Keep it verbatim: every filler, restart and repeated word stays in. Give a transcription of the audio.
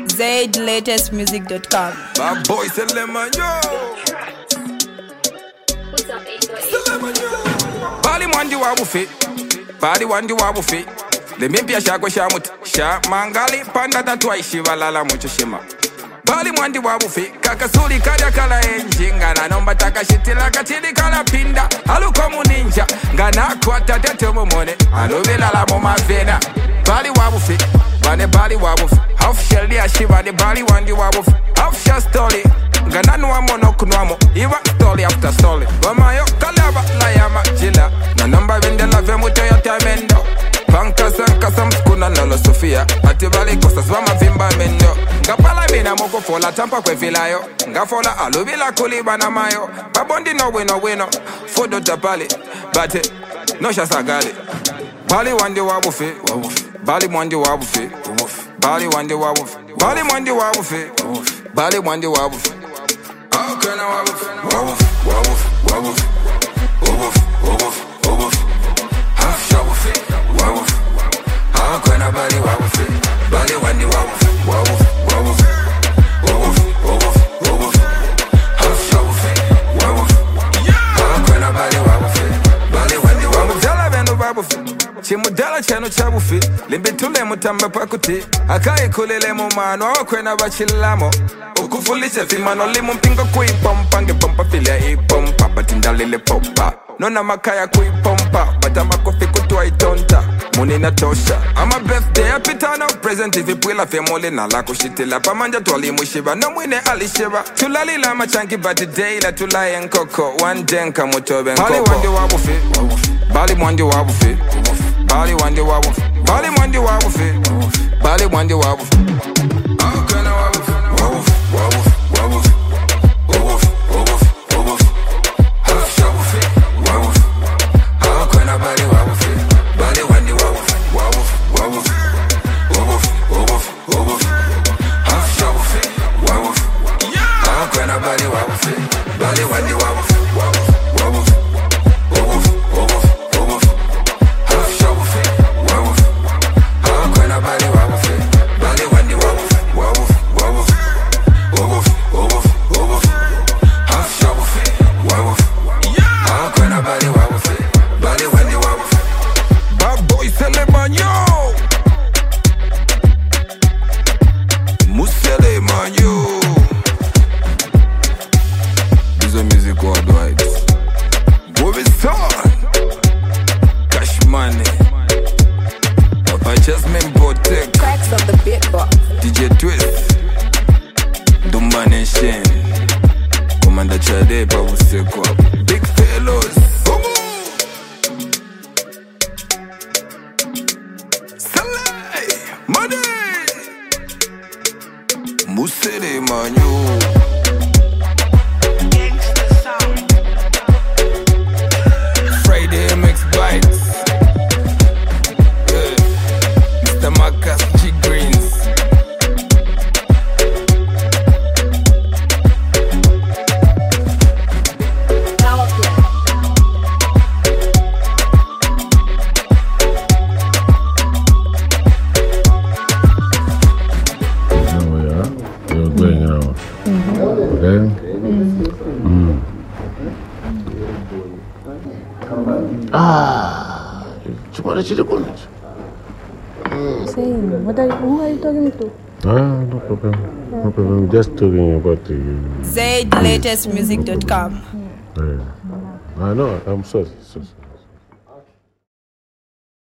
zaid latest music dot com. Bad boy, say lemon, yo. What's up, eight oh eight? Bali mwandi wa bufi, bali wandi wa bufi. Le mimpia shako shamut, sha mangali panda tatwa ishiva lala mucho shima. Bali mwandi wa bufi, kakasuli kaja kala enjinga na nomba takashitila katili kala pinda. Alu komu ninja, ngana kwa tatete mumone, alu bila la muma vena. Bali wa bufi, bane bali wa bufi. Half shell dia shiva de bali wandi wa bufi. Half shell story, ngana nuwa mono kunuamo, iwa story after story. Goma yo kalaba la yama jila, na nomba vende la vemuto yo temendo. Panka sanka samskuna nolo Sofia, ati bali kosa swama vimba mendo. Ngapala mina moko fola tampa kwe filayo, ngafola alubila kuliba na mayo. Babondi no wino wino, fodo tapali, bate no shasagale. Bali wandi wabufi, bali mwandi wabufi, bali wandi wabufi, bali mwandi wabufi, bali mwandi wabufi. Okay na wabufi, wabufi, wabufi, wabufi, wabufi, wabufi, wabufi. Half shabufi, wabufi. Okay na bali wabufi, bali wandi wabufi, wabufi, wabufi, wabufi, wabufi, wabufi. Half shabufi, wabufi. Okay na bali wabufi, bali wandi wabufi. Jala vendo wabufi. Chimudala chano chabufi, limbitule mutamba pakuti. Akai kulele mumano, kwena bachilamo. Ukufulishe fimano limu mpingo kui pompa. Nge pompa file i pompa, batindalile popa. Nona makaya kui pompa, batama kofi kutua itonta. Muni na tosha, ama birthday apitano. Present ivi pwila femole na lako shitila. Pamanja tuwali mushiba, no mwine alishiba. Tulalila machanki bati day la tulaye nkoko. One denka mutobe nkoko. Bali wandi wabufi, bali mwandi wabufi. Bali wandi wabufi, bali mwandi wabufi, bali mwandi wabufi. Okay na wabufi, wabufi, wabufi, wabufi, wabufi, wabufi, wabufi. Half shabufi, wabufi. Okay na bali wabufi, bali wandi wabufi, wabufi, wabufi, wabufi, wabufi, wabufi. Half shabufi, wabufi. Okay na bali wabufi, bali wandi wabufi, wabufi, wabufi, wabufi, wabufi, wabufi. Half shabufi, wabufi. Okay na bali wabufi, bali wandi wabufi, wabufi, wabufi, wabufi, wabufi, wabufi. Half shabufi, wabufi. Okay na bali wabufi, bali wandi wabufi. Bad boy Seleman yo, Museleman yo. Bizo music worldwide. Bobby-Son, Cash Money, Papa Jasmine Botek, Cracks of the beatbox. D J Twist, Dumba Nation, Commander Chade, Babu Seko, Big Fellows, Saleh, Money, Musele Manyo. Friday M X Bites, yeah. Mister Marcus G Greens. Power play. Oh yeah, you're going around. Okay. Mm. Ah, cuma chile con eso. Same. What are, who are you talking to? Ah, no problem. No problem. Just talking about the. zaid latest music dot com. Uh, I know. I'm sorry. sorry.